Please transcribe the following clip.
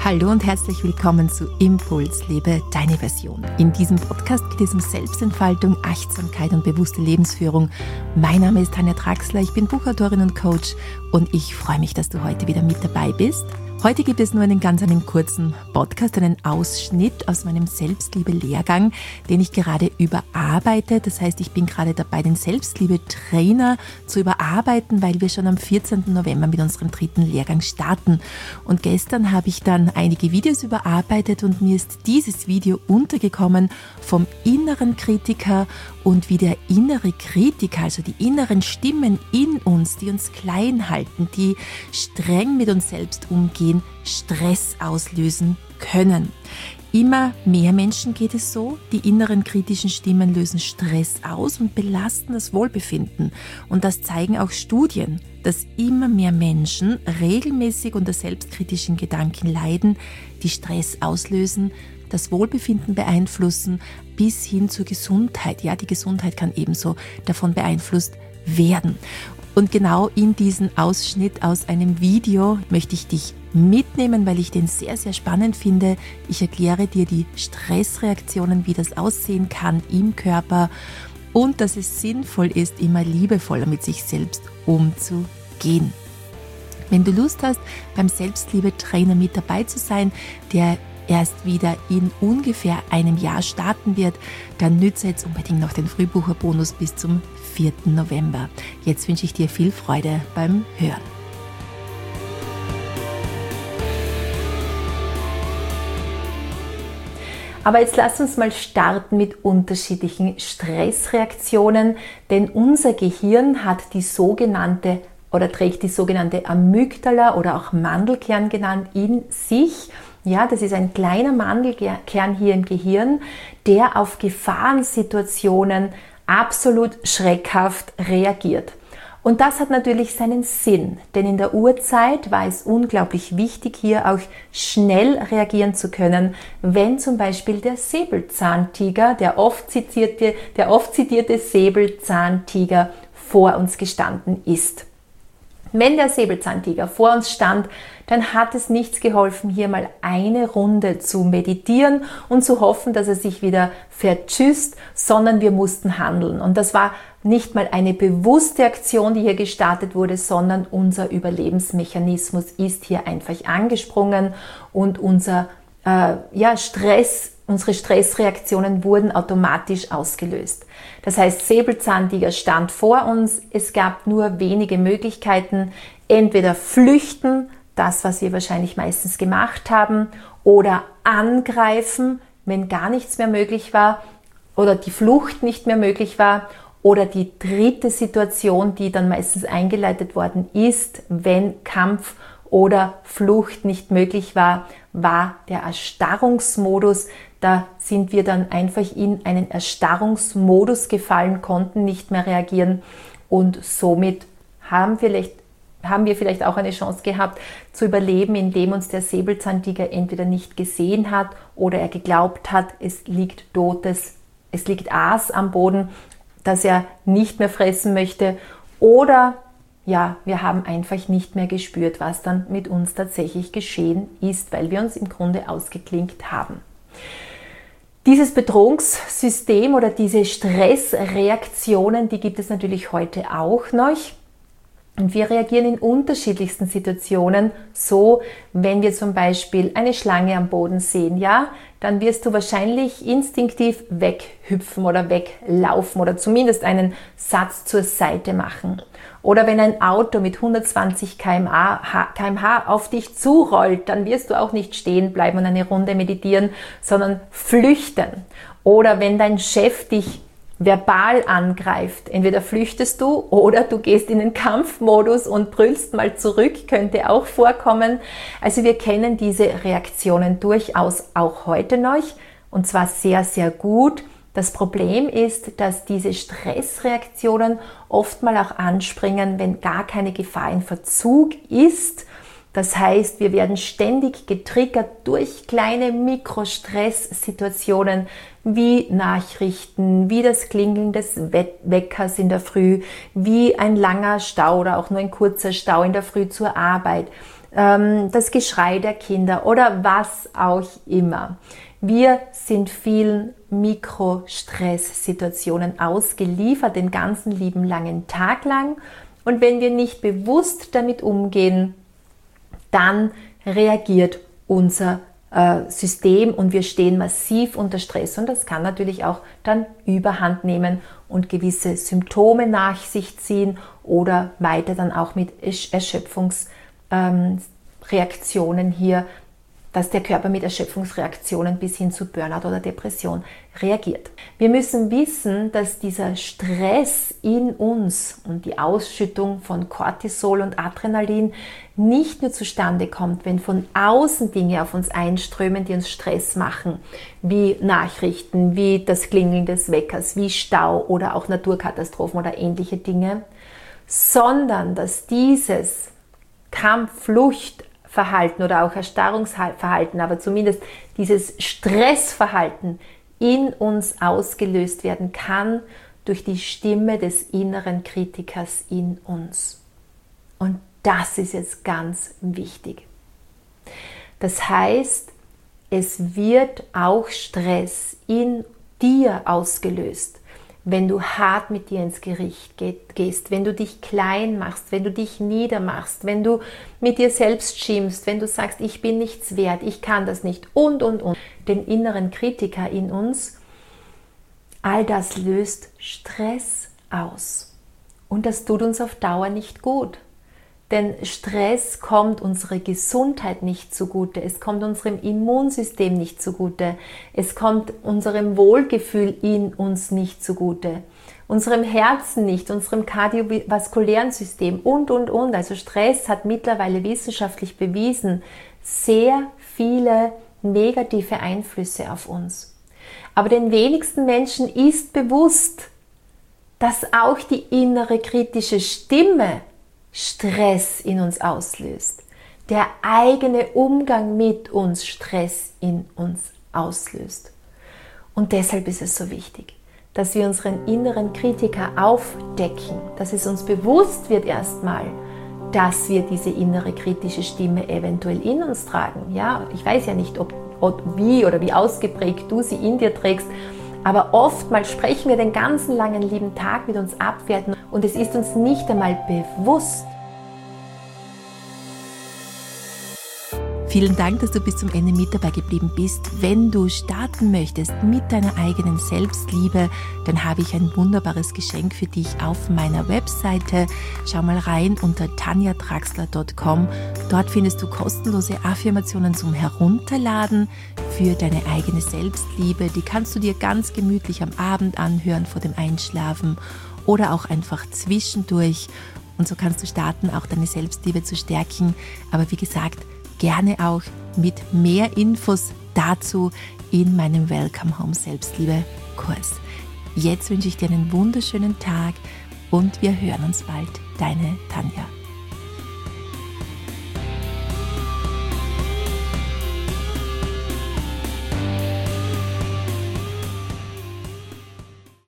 Hallo und herzlich willkommen zu Impuls, lebe deine Version. In diesem Podcast geht es um Selbstentfaltung, Achtsamkeit und bewusste Lebensführung. Mein Name ist Tanja Traxler, ich bin Buchautorin und Coach und ich freue mich, dass du heute wieder mit dabei bist. Heute gibt es nur einen kurzen Podcast, einen Ausschnitt aus meinem Selbstliebe-Lehrgang, den ich gerade überarbeite. Das heißt, ich bin gerade dabei, den Selbstliebe-Trainer zu überarbeiten, weil wir schon am 14. November mit unserem 3. Lehrgang starten. Und gestern habe ich dann einige Videos überarbeitet und mir ist dieses Video untergekommen vom inneren Kritiker und wie der innere Kritiker, also die inneren Stimmen in uns, die uns klein halten, die streng mit uns selbst umgehen, Stress auslösen können. Immer mehr Menschen geht es so, die inneren kritischen Stimmen lösen Stress aus und belasten das Wohlbefinden. Und das zeigen auch Studien, dass immer mehr Menschen regelmäßig unter selbstkritischen Gedanken leiden, die Stress auslösen, das Wohlbefinden beeinflussen, bis hin zur Gesundheit. Ja, die Gesundheit kann ebenso davon beeinflusst werden. Und genau in diesen Ausschnitt aus einem Video möchte ich dich mitnehmen, weil ich den sehr, sehr spannend finde. Ich erkläre dir die Stressreaktionen, wie das aussehen kann im Körper und dass es sinnvoll ist, immer liebevoller mit sich selbst umzugehen. Wenn du Lust hast, beim Selbstliebe-Trainer mit dabei zu sein, der erst wieder in ungefähr einem Jahr starten wird, dann nütze jetzt unbedingt noch den Frühbucherbonus bis zum 4. November. Jetzt wünsche ich dir viel Freude beim Hören. Aber jetzt lass uns mal starten mit unterschiedlichen Stressreaktionen, denn unser Gehirn hat die sogenannte oder trägt die sogenannte Amygdala oder auch Mandelkern genannt in sich. Ja, das ist ein kleiner Mandelkern hier im Gehirn, der auf Gefahrensituationen absolut schreckhaft reagiert. Und das hat natürlich seinen Sinn, denn in der Urzeit war es unglaublich wichtig, hier auch schnell reagieren zu können, wenn zum Beispiel der Säbelzahntiger, der oft zitierte Säbelzahntiger vor uns gestanden ist. Wenn der Säbelzahntiger vor uns stand, dann hat es nichts geholfen, hier mal eine Runde zu meditieren und zu hoffen, dass er sich wieder vertschüsst, sondern wir mussten handeln. Und das war nicht mal eine bewusste Aktion, die hier gestartet wurde, sondern unser Überlebensmechanismus ist hier einfach angesprungen und unsere Stressreaktionen wurden automatisch ausgelöst. Das heißt, Säbelzahntiger stand vor uns, es gab nur wenige Möglichkeiten, entweder flüchten, das, was wir wahrscheinlich meistens gemacht haben, oder angreifen, wenn gar nichts mehr möglich war oder die Flucht nicht mehr möglich war, oder die dritte Situation, die dann meistens eingeleitet worden ist, wenn Kampf oder Flucht nicht möglich war, war der Erstarrungsmodus. Da sind wir dann einfach in einen Erstarrungsmodus gefallen, konnten nicht mehr reagieren und somit haben wir vielleicht auch eine Chance gehabt zu überleben, indem uns der Säbelzahntiger entweder nicht gesehen hat oder er geglaubt hat, es liegt Aas am Boden, das er nicht mehr fressen möchte, oder ja, wir haben einfach nicht mehr gespürt, was dann mit uns tatsächlich geschehen ist, weil wir uns im Grunde ausgeklinkt haben. Dieses Bedrohungssystem oder diese Stressreaktionen, die gibt es natürlich heute auch noch. Und wir reagieren in unterschiedlichsten Situationen so, wenn wir zum Beispiel eine Schlange am Boden sehen, ja, dann wirst du wahrscheinlich instinktiv weghüpfen oder weglaufen oder zumindest einen Satz zur Seite machen. Oder wenn ein Auto mit 120 km/h auf dich zurollt, dann wirst du auch nicht stehen bleiben und eine Runde meditieren, sondern flüchten. Oder wenn dein Chef dich verbal angreift, entweder flüchtest du oder du gehst in den Kampfmodus und brüllst mal zurück, könnte auch vorkommen. Also wir kennen diese Reaktionen durchaus auch heute noch und zwar sehr, sehr gut. Das Problem ist, dass diese Stressreaktionen oft mal auch anspringen, wenn gar keine Gefahr in Verzug ist. Das heißt, wir werden ständig getriggert durch kleine Mikrostresssituationen wie Nachrichten, wie das Klingeln des Weckers in der Früh, wie ein langer Stau oder auch nur ein kurzer Stau in der Früh zur Arbeit, das Geschrei der Kinder oder was auch immer. Wir sind vielen Mikrostresssituationen ausgeliefert, den ganzen lieben langen Tag lang. Und wenn wir nicht bewusst damit umgehen, dann reagiert unser System und wir stehen massiv unter Stress. Und das kann natürlich auch dann Überhand nehmen und gewisse Symptome nach sich ziehen oder weiter dann auch mit Erschöpfungsreaktionen hier, dass der Körper mit Erschöpfungsreaktionen bis hin zu Burnout oder Depression reagiert. Wir müssen wissen, dass dieser Stress in uns und die Ausschüttung von Cortisol und Adrenalin nicht nur zustande kommt, wenn von außen Dinge auf uns einströmen, die uns Stress machen, wie Nachrichten, wie das Klingeln des Weckers, wie Stau oder auch Naturkatastrophen oder ähnliche Dinge, sondern dass dieses Kampf-Flucht-Verhalten oder auch Erstarrungsverhalten, aber zumindest dieses Stressverhalten in uns ausgelöst werden kann durch die Stimme des inneren Kritikers in uns. Und das ist jetzt ganz wichtig. Das heißt, es wird auch Stress in dir ausgelöst, wenn du hart mit dir ins Gericht gehst, wenn du dich klein machst, wenn du dich niedermachst, wenn du mit dir selbst schimpfst, wenn du sagst, ich bin nichts wert, ich kann das nicht und. Den inneren Kritiker in uns, all das löst Stress aus. Und das tut uns auf Dauer nicht gut. Denn Stress kommt unserer Gesundheit nicht zugute, es kommt unserem Immunsystem nicht zugute, es kommt unserem Wohlgefühl in uns nicht zugute, unserem Herzen nicht, unserem kardiovaskulären System und. Also Stress hat mittlerweile wissenschaftlich bewiesen, sehr viele negative Einflüsse auf uns. Aber den wenigsten Menschen ist bewusst, dass auch die innere kritische Stimme Stress in uns auslöst. Der eigene Umgang mit uns Stress in uns auslöst. Und deshalb ist es so wichtig, dass wir unseren inneren Kritiker aufdecken, dass es uns bewusst wird erstmal, dass wir diese innere kritische Stimme eventuell in uns tragen. Ja, ich weiß ja nicht, wie ausgeprägt du sie in dir trägst, aber oftmals sprechen wir den ganzen langen lieben Tag mit uns abwerten und es ist uns nicht einmal bewusst. Vielen Dank, dass du bis zum Ende mit dabei geblieben bist. Wenn du starten möchtest mit deiner eigenen Selbstliebe, dann habe ich ein wunderbares Geschenk für dich auf meiner Webseite. Schau mal rein unter tanjadraxler.com. Dort findest du kostenlose Affirmationen zum Herunterladen für deine eigene Selbstliebe. Die kannst du dir ganz gemütlich am Abend anhören vor dem Einschlafen oder auch einfach zwischendurch. Und so kannst du starten, auch deine Selbstliebe zu stärken. Aber wie gesagt, gerne auch mit mehr Infos dazu in meinem Welcome Home Selbstliebe Kurs. Jetzt wünsche ich dir einen wunderschönen Tag und wir hören uns bald. Deine Tanja.